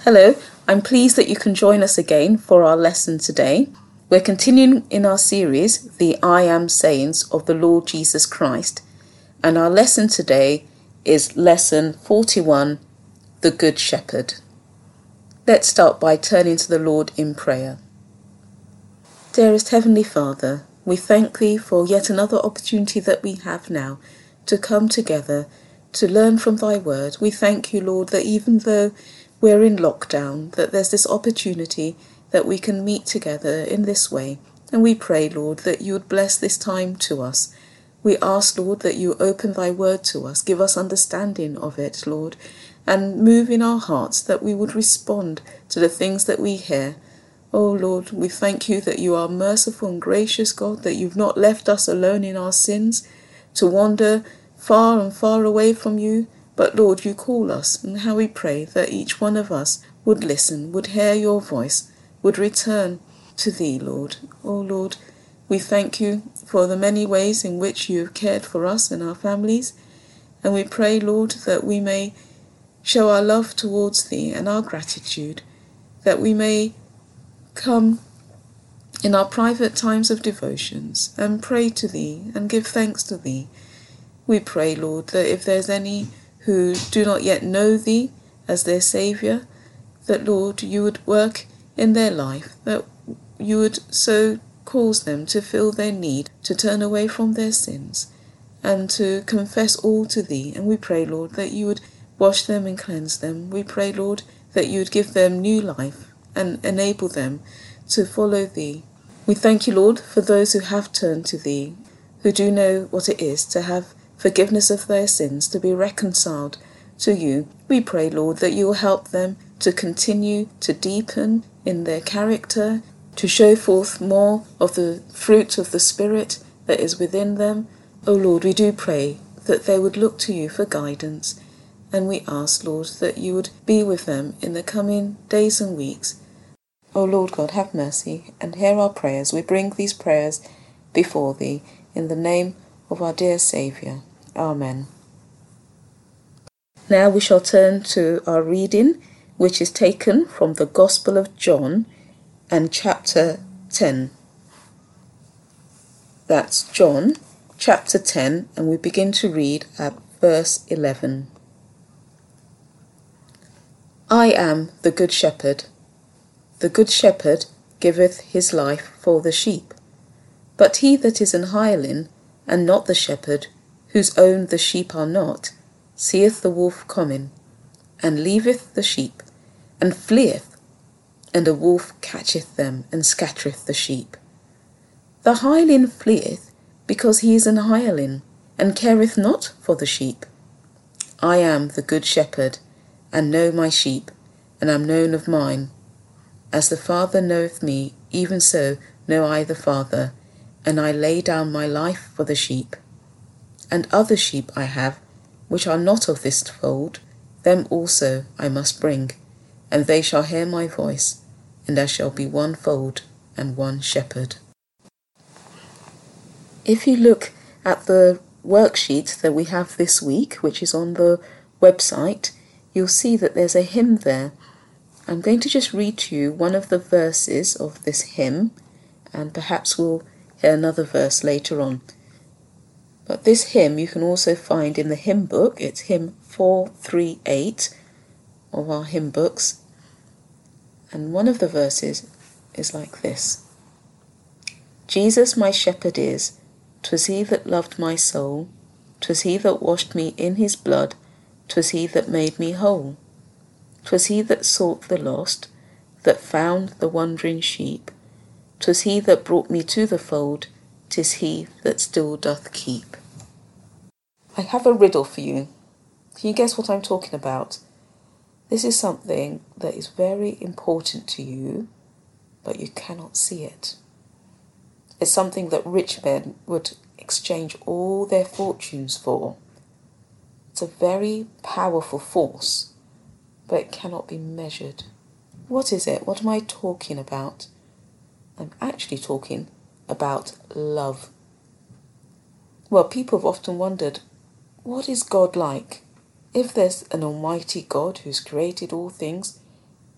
Hello, I'm pleased that you can join us again for our lesson today. We're continuing in our series, The I Am Sayings of the Lord Jesus Christ, and our lesson today is Lesson 41, The Good Shepherd. Let's start by turning to the Lord in prayer. Dearest Heavenly Father, we thank Thee for yet another opportunity that we have now to come together to learn from Thy Word. We thank You, Lord, that even though we're in lockdown, that there's this opportunity that we can meet together in this way. And we pray, Lord, that You would bless this time to us. We ask, Lord, that You open Thy Word to us, give us understanding of it, Lord, and move in our hearts that we would respond to the things that we hear. Oh Lord, we thank You that You are merciful and gracious, God, that You've not left us alone in our sins to wander far and far away from You. But Lord, You call us, and how we pray that each one of us would listen, would hear Your voice, would return to Thee, Lord. Oh Lord, we thank You for the many ways in which You have cared for us and our families. And we pray, Lord, that we may show our love towards Thee and our gratitude, that we may come in our private times of devotions and pray to Thee and give thanks to Thee. We pray, Lord, that if there's any who do not yet know Thee as their Saviour, that, Lord, You would work in their life, that You would so cause them to feel their need to turn away from their sins and to confess all to Thee. And we pray, Lord, that You would wash them and cleanse them. We pray, Lord, that You would give them new life and enable them to follow Thee. We thank You, Lord, for those who have turned to Thee, who do know what it is to have forgiveness of their sins, to be reconciled to You. We pray, Lord, that You will help them to continue to deepen in their character, to show forth more of the fruit of the Spirit that is within them. O Lord, we do pray that they would look to You for guidance, and we ask, Lord, that You would be with them in the coming days and weeks. O Lord God, have mercy and hear our prayers. We bring these prayers before Thee in the name of our dear Saviour. Amen. Now we shall turn to our reading, which is taken from the Gospel of John and chapter 10. That's John chapter 10, and we begin to read at verse 11. I am the good shepherd. The good shepherd giveth his life for the sheep. But he that is an hireling, and not the shepherd, whose own the sheep are not, seeth the wolf coming, and leaveth the sheep, and fleeth, and a wolf catcheth them, and scattereth the sheep. The hireling fleeth, because he is an hireling, and careth not for the sheep. I am the good shepherd, and know my sheep, and am known of mine. As the Father knoweth me, even so know I the Father, and I lay down my life for the sheep. And other sheep I have, which are not of this fold, them also I must bring, and they shall hear my voice, and there shall be one fold and one shepherd. If you look at the worksheet that we have this week, which is on the website, you'll see that there's a hymn there. I'm going to just read to you one of the verses of this hymn, and perhaps we'll hear another verse later on. But this hymn you can also find in the hymn book. It's hymn 438 of our hymn books. And one of the verses is like this. Jesus my shepherd is, 'twas he that loved my soul, 'twas he that washed me in his blood, 'twas he that made me whole. 'Twas he that sought the lost, that found the wandering sheep, 'twas he that brought me to the fold, 'tis he that still doth keep. I have a riddle for you. Can you guess what I'm talking about? This is something that is very important to you, but you cannot see it. It's something that rich men would exchange all their fortunes for. It's a very powerful force, but it cannot be measured. What is it? What am I talking about? I'm actually talking about love. Well, people have often wondered, what is God like? If there's an almighty God who's created all things,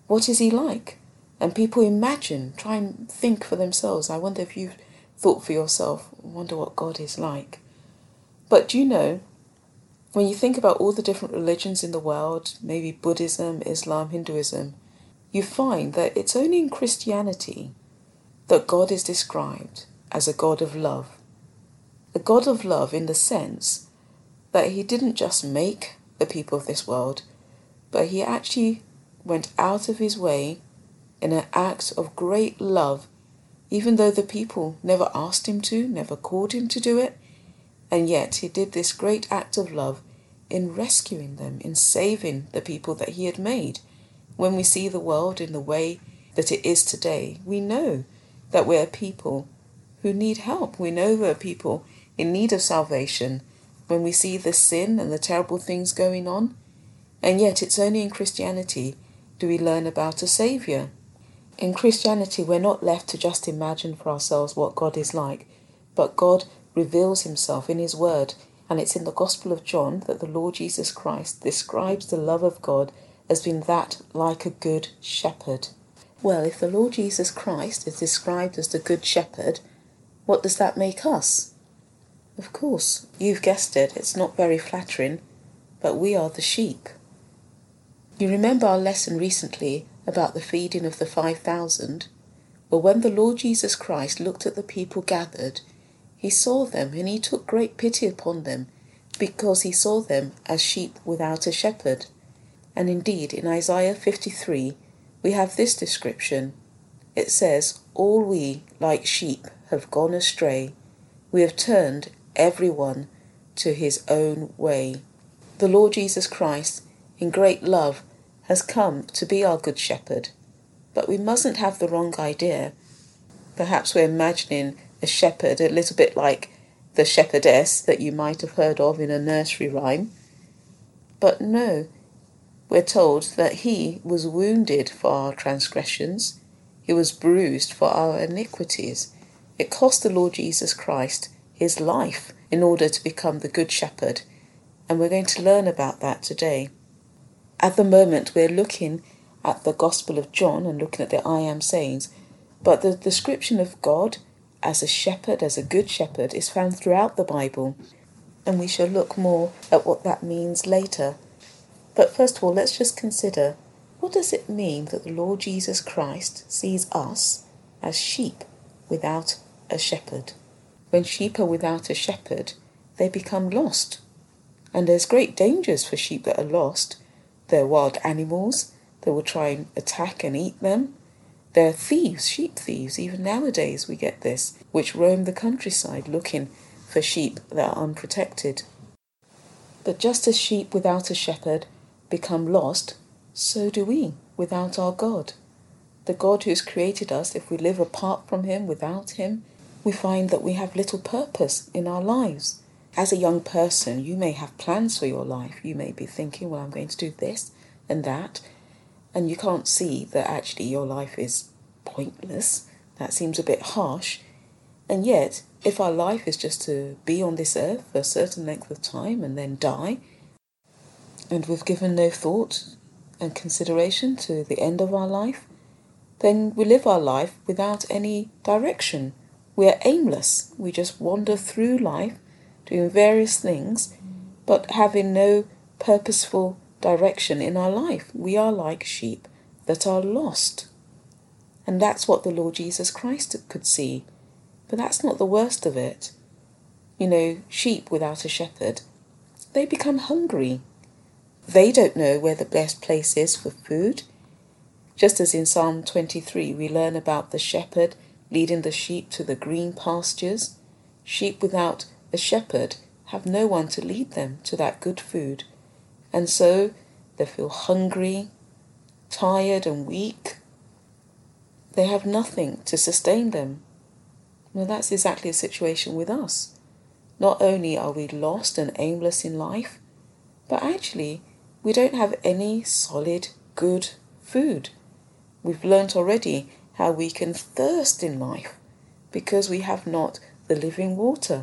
What is he like? And people imagine, try and think for themselves. I wonder if you've thought for yourself, wonder what God is like. But do you know, when you think about all the different religions in the world, maybe Buddhism, Islam, Hinduism, you find that it's only in Christianity that God is described as a God of love. A God of love in the sense that he didn't just make the people of this world, but he actually went out of his way in an act of great love, even though the people never asked him to, never called him to do it, and yet he did this great act of love in rescuing them, in saving the people that he had made. When we see the world in the way that it is today, we know that we're people who need help. We know we're people in need of salvation when we see the sin and the terrible things going on. And yet it's only in Christianity do we learn about a Saviour. In Christianity, we're not left to just imagine for ourselves what God is like, but God reveals himself in his word. And it's in the Gospel of John that the Lord Jesus Christ describes the love of God as being that like a good shepherd. Well, if the Lord Jesus Christ is described as the good shepherd, what does that make us? Of course, you've guessed it, it's not very flattering, but we are the sheep. You remember our lesson recently about the feeding of the 5,000? Well, when the Lord Jesus Christ looked at the people gathered, he saw them and he took great pity upon them because he saw them as sheep without a shepherd. And indeed, in Isaiah 53, we have this description. It says, "All we, like sheep, have gone astray. We have turned every one to his own way." The Lord Jesus Christ, in great love, has come to be our good shepherd. But we mustn't have the wrong idea. Perhaps we're imagining a shepherd a little bit like the shepherdess that you might have heard of in a nursery rhyme. But no, we're told that he was wounded for our transgressions. He was bruised for our iniquities. It cost the Lord Jesus Christ his life in order to become the good shepherd. And we're going to learn about that today. At the moment, we're looking at the Gospel of John and looking at the I Am sayings, but the description of God as a shepherd, as a good shepherd, is found throughout the Bible, and we shall look more at what that means later. But first of all, let's just consider, what does it mean that the Lord Jesus Christ sees us as sheep without a shepherd? When sheep are without a shepherd, they become lost. And there's great dangers for sheep that are lost. They're wild animals. They will try and attack and eat them. They're thieves, sheep thieves. Even nowadays we get this, which roam the countryside looking for sheep that are unprotected. But just as sheep without a shepherd become lost, so do we without our God. The God who has created us, if we live apart from him, without him, we find that we have little purpose in our lives. As a young person, you may have plans for your life. You may be thinking, well, I'm going to do this and that. And you can't see that actually your life is pointless. That seems a bit harsh. And yet, if our life is just to be on this earth for a certain length of time and then die, and we've given no thought and consideration to the end of our life, then we live our life without any direction. We are aimless. We just wander through life, doing various things, but having no purposeful direction in our life. We are like sheep that are lost. And that's what the Lord Jesus Christ could see. But that's not the worst of it. You know, sheep without a shepherd, they become hungry. They don't know where the best place is for food. Just as in Psalm 23 we learn about the shepherd leading the sheep to the green pastures, sheep without a shepherd have no one to lead them to that good food. And so they feel hungry, tired and weak. They have nothing to sustain them. Well, that's exactly the situation with us. Not only are we lost and aimless in life, but actually we don't have any solid, good food. We've learnt already how we can thirst in life because we have not the living water.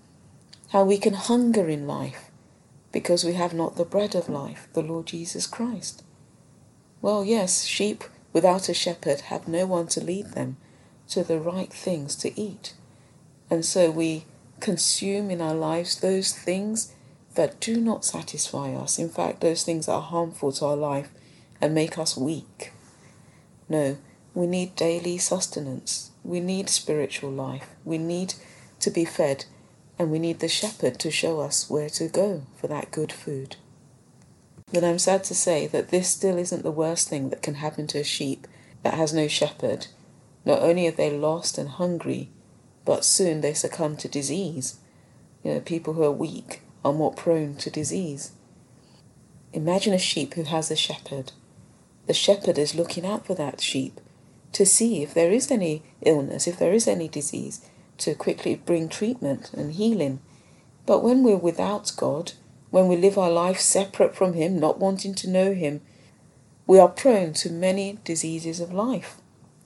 How we can hunger in life because we have not the bread of life, the Lord Jesus Christ. Well, yes, sheep without a shepherd have no one to lead them to the right things to eat. And so we consume in our lives those things that do not satisfy us. In fact, those things that are harmful to our life and make us weak. No, we need daily sustenance. We need spiritual life. We need to be fed, and we need the shepherd to show us where to go for that good food. But I'm sad to say that this still isn't the worst thing that can happen to a sheep that has no shepherd. Not only are they lost and hungry, but soon they succumb to disease. People who are weak are more prone to disease. Imagine a sheep who has a shepherd. The shepherd is looking out for that sheep to see if there is any illness, if there is any disease, to quickly bring treatment and healing. But when we're without God, when we live our life separate from Him, not wanting to know Him, we are prone to many diseases of life.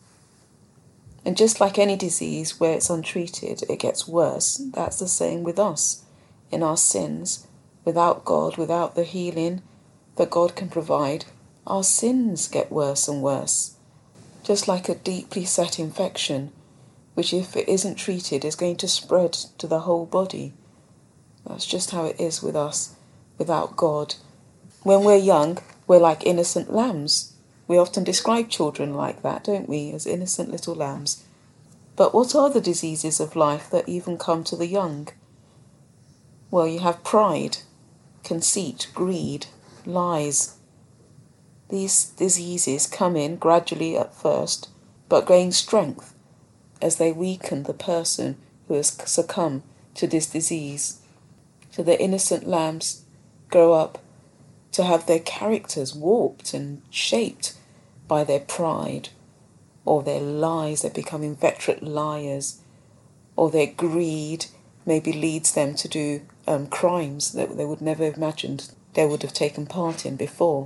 And just like any disease where it's untreated, it gets worse. That's the same with us. In our sins, without God, without the healing that God can provide, our sins get worse and worse. Just like a deeply set infection, which if it isn't treated is going to spread to the whole body. That's just how it is with us, without God. When we're young, we're like innocent lambs. We often describe children like that, don't we, as innocent little lambs. But what are the diseases of life that even come to the young? Well, you have pride, conceit, greed, lies. These diseases come in gradually at first, but gain strength as they weaken the person who has succumbed to this disease. So the innocent lambs grow up to have their characters warped and shaped by their pride or their lies. They become inveterate liars, or their greed maybe leads them to do crimes that they would never have imagined they would have taken part in before.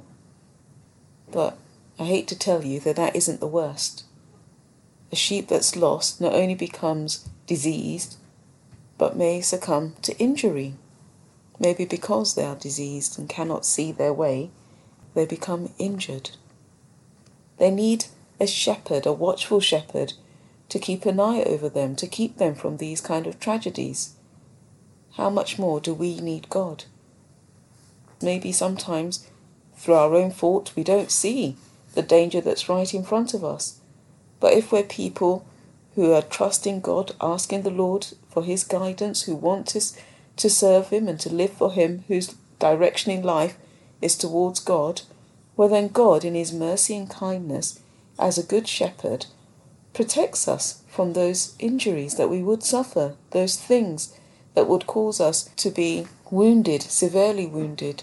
But I hate to tell you that isn't the worst. A sheep that's lost not only becomes diseased, but may succumb to injury. Maybe because they are diseased and cannot see their way, they become injured. They need a shepherd, a watchful shepherd, to keep an eye over them, to keep them from these kind of tragedies. How much more do we need God? Maybe sometimes, through our own fault, we don't see the danger that's right in front of us. But if we're people who are trusting God, asking the Lord for His guidance, who want to serve Him and to live for Him, whose direction in life is towards God, well then God, in His mercy and kindness, as a good shepherd, protects us from those injuries that we would suffer, those things that would cause us to be wounded, severely wounded.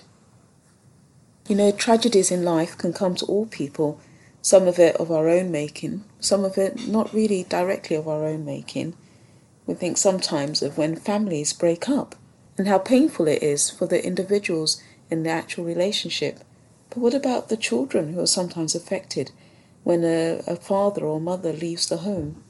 Tragedies in life can come to all people, some of it of our own making, some of it not really directly of our own making. We think sometimes of when families break up and how painful it is for the individuals in the actual relationship. But what about the children who are sometimes affected when a father or mother leaves the home?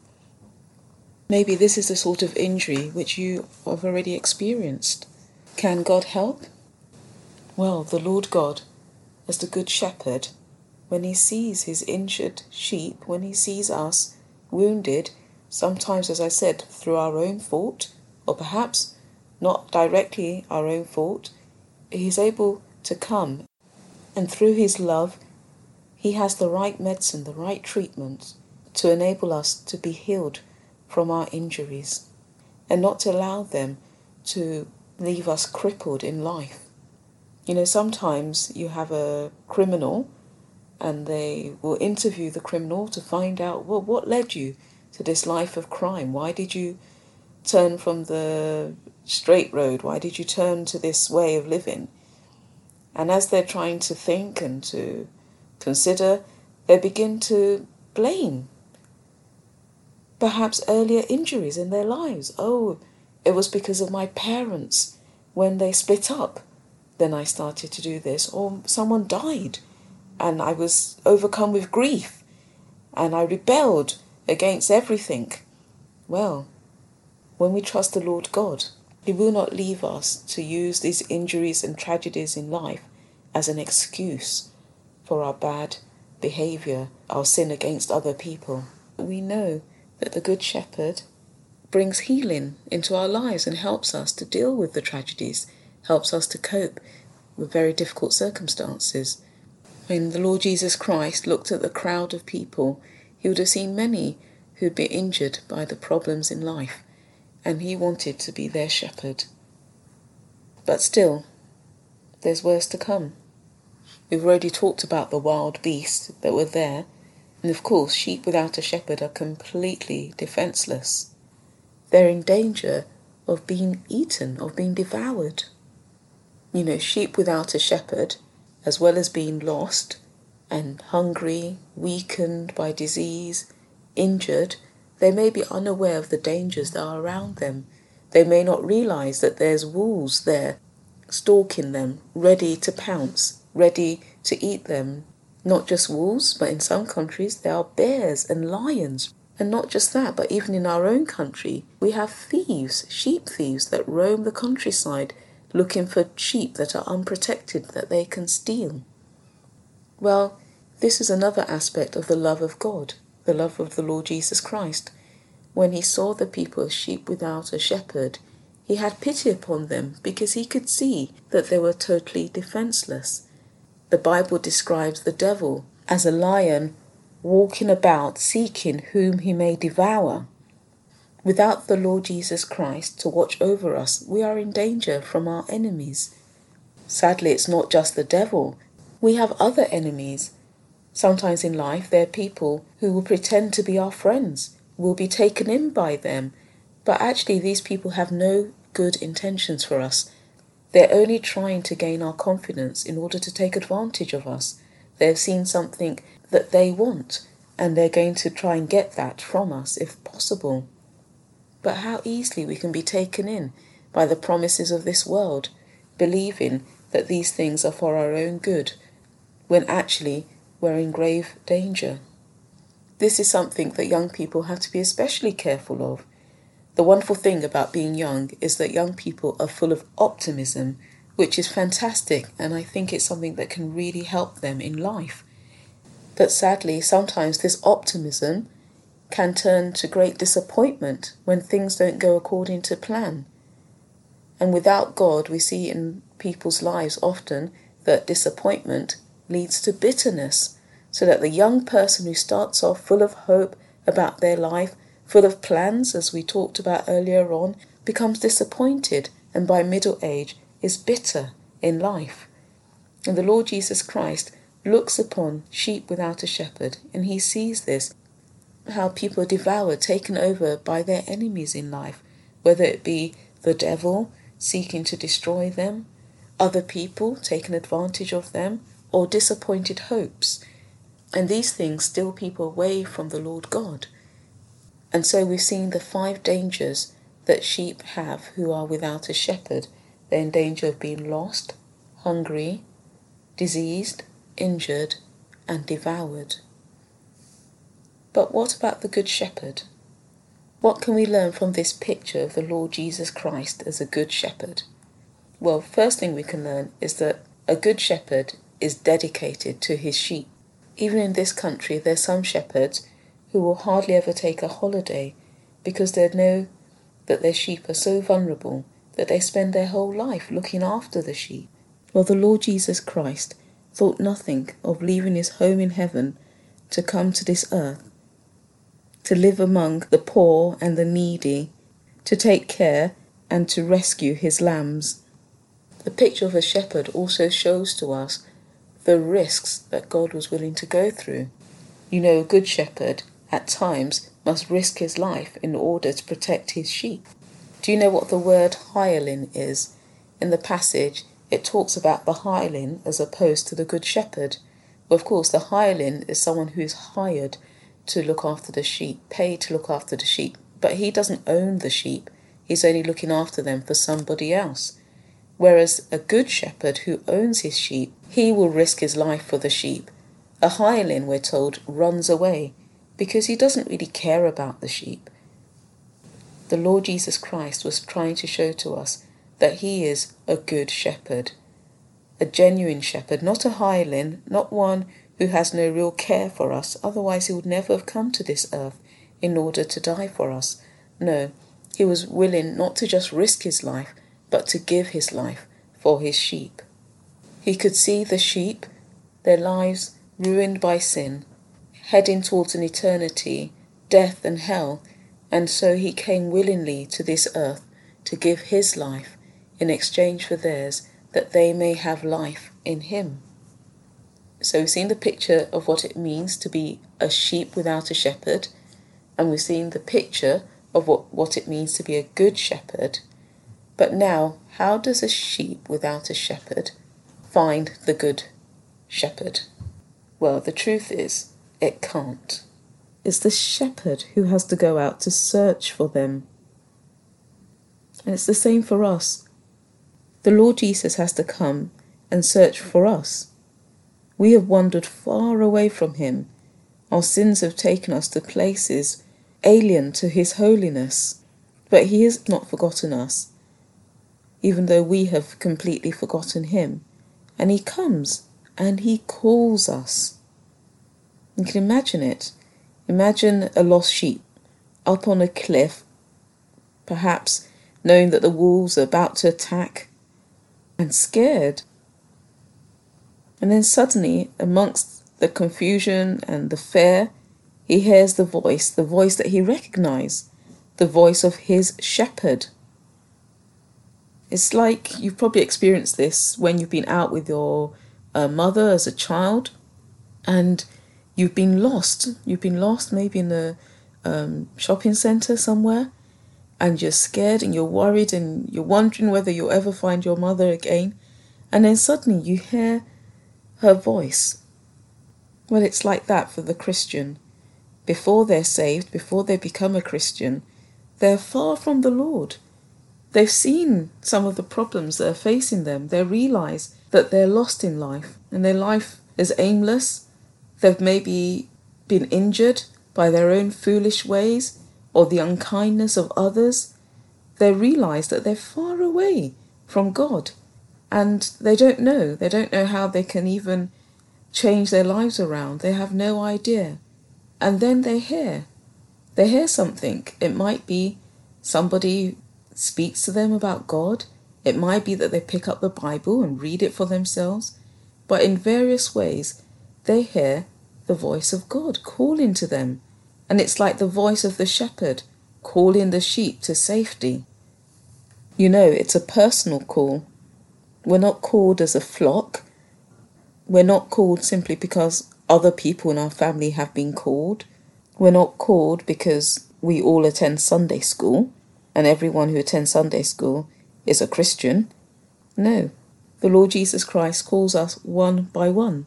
Maybe this is the sort of injury which you have already experienced. Can God help? Well, the Lord God, as the Good Shepherd, when He sees His injured sheep, when He sees us wounded, sometimes, as I said, through our own fault, or perhaps not directly our own fault, He's able to come, and through His love, He has the right medicine, the right treatment to enable us to be healed from our injuries and not to allow them to leave us crippled in life. Sometimes you have a criminal and they will interview the criminal to find out, well, what led you to this life of crime? Why did you turn from the straight road? Why did you turn to this way of living? And as they're trying to think and to consider, they begin to blame perhaps earlier injuries in their lives. Oh, it was because of my parents when they split up. Then I started to do this. Or someone died and I was overcome with grief and I rebelled against everything. Well, when we trust the Lord God, He will not leave us to use these injuries and tragedies in life as an excuse for our bad behaviour, our sin against other people. We know that the Good Shepherd brings healing into our lives and helps us to deal with the tragedies, helps us to cope with very difficult circumstances. When the Lord Jesus Christ looked at the crowd of people, he would have seen many who'd been injured by the problems in life, and he wanted to be their shepherd. But still, there's worse to come. We've already talked about the wild beasts that were there, and of course sheep without a shepherd are completely defenceless. They're in danger of being eaten, of being devoured. Sheep without a shepherd, as well as being lost and hungry, weakened by disease, injured, they may be unaware of the dangers that are around them. They may not realise that there's wolves there stalking them, ready to pounce, ready to eat them. Not just wolves, but in some countries there are bears and lions. And not just that, but even in our own country, we have thieves, sheep thieves that roam the countryside looking for sheep that are unprotected that they can steal. Well, this is another aspect of the love of God, the love of the Lord Jesus Christ. When he saw the people as sheep without a shepherd, he had pity upon them because he could see that they were totally defenceless. The Bible describes the devil as a lion walking about seeking whom he may devour. Without the Lord Jesus Christ to watch over us, we are in danger from our enemies. Sadly, it's not just the devil. We have other enemies. Sometimes in life, there are people who will pretend to be our friends. We'll be taken in by them. But actually, these people have no good intentions for us. They're only trying to gain our confidence in order to take advantage of us. They've seen something that they want, and they're going to try and get that from us if possible. But how easily we can be taken in by the promises of this world, believing that these things are for our own good, when actually we're in grave danger. This is something that young people have to be especially careful of. The wonderful thing about being young is that young people are full of optimism, which is fantastic, and I think it's something that can really help them in life. But sadly, sometimes this optimism can turn to great disappointment when things don't go according to plan. And without God, we see in people's lives often that disappointment leads to bitterness, so that the young person who starts off full of hope about their life, full of plans, as we talked about earlier on, becomes disappointed and by middle age is bitter in life. And the Lord Jesus Christ looks upon sheep without a shepherd, and he sees this, how people are devoured, taken over by their enemies in life, whether it be the devil seeking to destroy them, other people taking advantage of them, or disappointed hopes. And these things steal people away from the Lord God. And so we've seen the 5 dangers that sheep have who are without a shepherd. They're in danger of being lost, hungry, diseased, injured, and devoured. But what about the Good Shepherd? What can we learn from this picture of the Lord Jesus Christ as a Good Shepherd? Well, first thing we can learn is that a Good Shepherd is dedicated to his sheep. Even in this country, there are some shepherds who will hardly ever take a holiday because they know that their sheep are so vulnerable that they spend their whole life looking after the sheep. Well, the Lord Jesus Christ thought nothing of leaving his home in heaven to come to this earth, to live among the poor and the needy, to take care and to rescue his lambs. The picture of a shepherd also shows to us the risks that God was willing to go through. A good shepherd at times must risk his life in order to protect his sheep. Do you know what the word hireling is? In the passage, it talks about the hireling as opposed to the good shepherd. Well, of course, the hireling is someone who is hired to look after the sheep, paid to look after the sheep. But he doesn't own the sheep. He's only looking after them for somebody else. Whereas a good shepherd who owns his sheep, he will risk his life for the sheep. A hireling, we're told, runs away because he doesn't really care about the sheep. The Lord Jesus Christ was trying to show to us that he is a good shepherd, a genuine shepherd, not a hireling, not one who has no real care for us. Otherwise, he would never have come to this earth in order to die for us. No, he was willing not to just risk his life, but to give his life for his sheep. He could see the sheep, their lives ruined by sin, heading towards an eternity, death and hell, and so he came willingly to this earth to give his life in exchange for theirs, that they may have life in him. So we've seen the picture of what it means to be a sheep without a shepherd, and we've seen the picture of what it means to be a good shepherd. But now, how does a sheep without a shepherd find the good shepherd? Well, the truth is, it can't. It's the shepherd who has to go out to search for them. And it's the same for us. The Lord Jesus has to come and search for us. We have wandered far away from him. Our sins have taken us to places alien to his holiness. But he has not forgotten us, even though we have completely forgotten him. And he comes and he calls us. You can imagine it. Imagine a lost sheep up on a cliff, perhaps knowing that the wolves are about to attack, and scared. And then suddenly, amongst the confusion and the fear, he hears the voice that he recognized, the voice of his shepherd. It's like you've probably experienced this when you've been out with your mother as a child, and you've been lost. You've been lost maybe in a shopping centre somewhere, and you're scared and you're worried and you're wondering whether you'll ever find your mother again. And then suddenly you hear her voice. Well, it's like that for the Christian. Before they're saved, before they become a Christian, they're far from the Lord. They've seen some of the problems that are facing them. They realise that they're lost in life and their life is aimless. They've maybe been injured by their own foolish ways or the unkindness of others. They realise that they're far away from God, and they don't know how they can even change their lives around. They have no idea. And then they hear something. It might be somebody speaks to them about God. It might be that they pick up the Bible and read it for themselves. But in various ways, they hear the voice of God calling to them. And it's like the voice of the shepherd calling the sheep to safety. You know, it's a personal call. We're not called as a flock. We're not called simply because other people in our family have been called. We're not called because we all attend Sunday school and everyone who attends Sunday school is a Christian. No, the Lord Jesus Christ calls us one by one.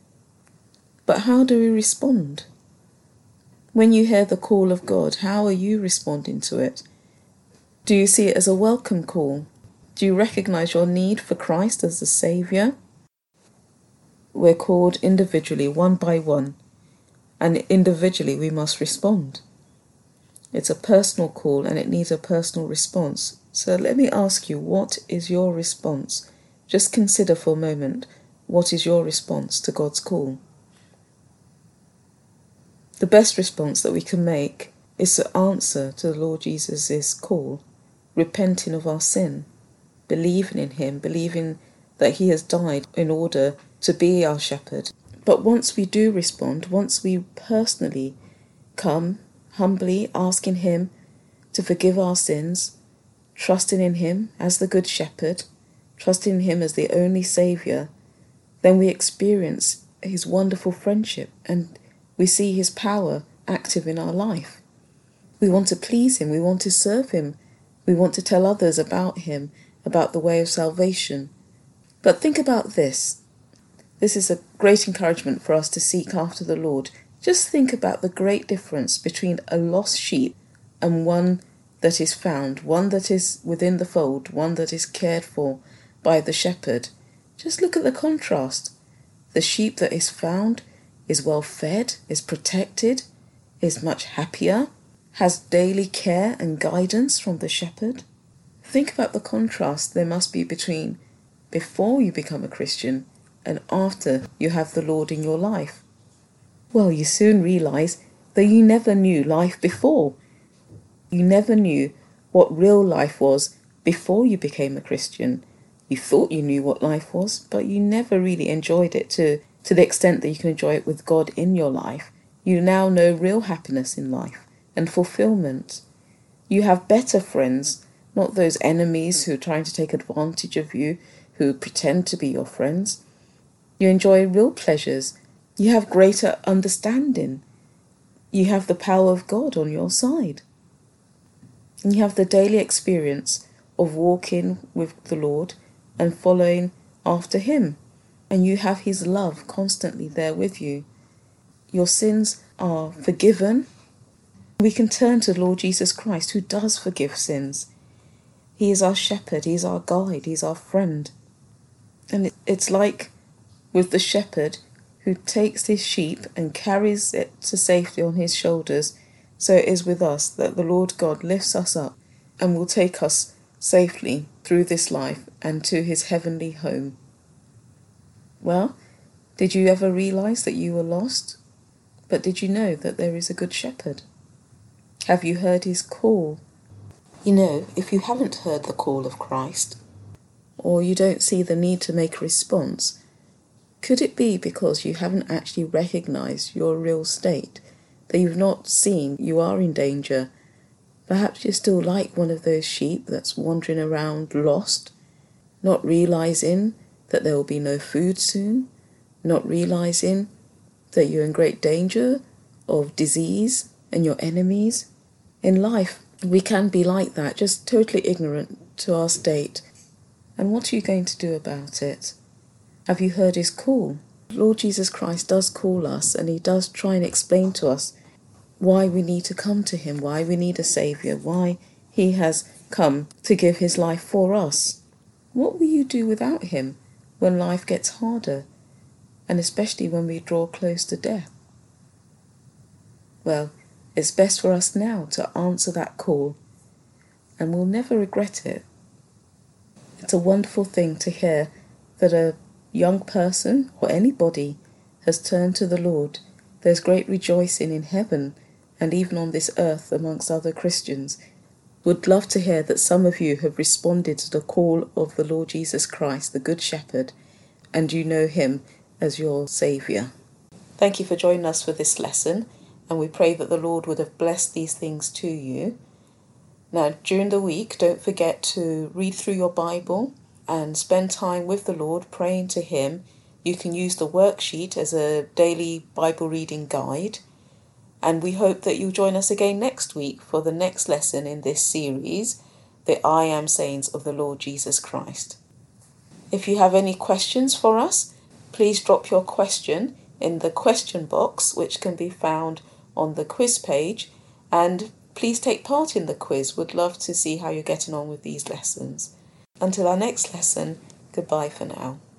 But how do we respond? When you hear the call of God, how are you responding to it? Do you see it as a welcome call? Do you recognise your need for Christ as the Saviour? We're called individually, one by one, and individually we must respond. It's a personal call and it needs a personal response. So let me ask you, what is your response? Just consider for a moment, what is your response to God's call? The best response that we can make is to answer to the Lord Jesus' call, repenting of our sin, believing in him, believing that he has died in order to be our shepherd. But once we do respond, once we personally come humbly asking him to forgive our sins, trusting in him as the good shepherd, trusting in him as the only saviour, then we experience his wonderful friendship and we see his power active in our life. We want to please him, we want to serve him, we want to tell others about him, about the way of salvation. But think about this. This is a great encouragement for us to seek after the Lord. Just think about the great difference between a lost sheep and one that is found, one that is within the fold, one that is cared for by the shepherd. Just look at the contrast. The sheep that is found is well fed, is protected, is much happier, has daily care and guidance from the shepherd. Think about the contrast there must be between before you become a Christian and after you have the Lord in your life. Well, you soon realise that you never knew life before. You never knew what real life was before you became a Christian. You thought you knew what life was, but you never really enjoyed it to the extent that you can enjoy it with God in your life. You now know real happiness in life and fulfillment. You have better friends, not those enemies who are trying to take advantage of you, who pretend to be your friends. You enjoy real pleasures. You have greater understanding. You have the power of God on your side. And you have the daily experience of walking with the Lord and following after Him. And you have His love constantly there with you. Your sins are forgiven. We can turn to the Lord Jesus Christ, who does forgive sins. He is our shepherd, He's our guide, He's our friend. And it's like with the shepherd who takes his sheep and carries it to safety on his shoulders, so it is with us that the Lord God lifts us up and will take us safely through this life and to His heavenly home. Well, did you ever realise that you were lost? But did you know that there is a good shepherd? Have you heard His call? You know, if you haven't heard the call of Christ, or you don't see the need to make a response, could it be because you haven't actually recognised your real state, that you've not seen you are in danger? Perhaps you're still like one of those sheep that's wandering around lost, not realising that there will be no food soon, not realising that you're in great danger of disease and your enemies. In life, we can be like that, just totally ignorant to our state. And what are you going to do about it? Have you heard His call? Lord Jesus Christ does call us, and He does try and explain to us why we need to come to Him, why we need a Saviour, why He has come to give His life for us. What will you do without Him when life gets harder, and especially when we draw close to death? Well, it's best for us now to answer that call, and we'll never regret it. It's a wonderful thing to hear that a young person or anybody has turned to the Lord. There's great rejoicing in heaven and even on this earth amongst other Christians. Would love to hear that some of you have responded to the call of the Lord Jesus Christ, the Good Shepherd, and you know Him as your Saviour. Thank you for joining us for this lesson, and we pray that the Lord would have blessed these things to you. Now, during the week, don't forget to read through your Bible and spend time with the Lord, praying to Him. You can use the worksheet as a daily Bible reading guide. And we hope that you'll join us again next week for the next lesson in this series, the I Am Sayings of the Lord Jesus Christ. If you have any questions for us, please drop your question in the question box, which can be found on the quiz page, and please take part in the quiz. We'd love to see how you're getting on with these lessons. Until our next lesson, goodbye for now.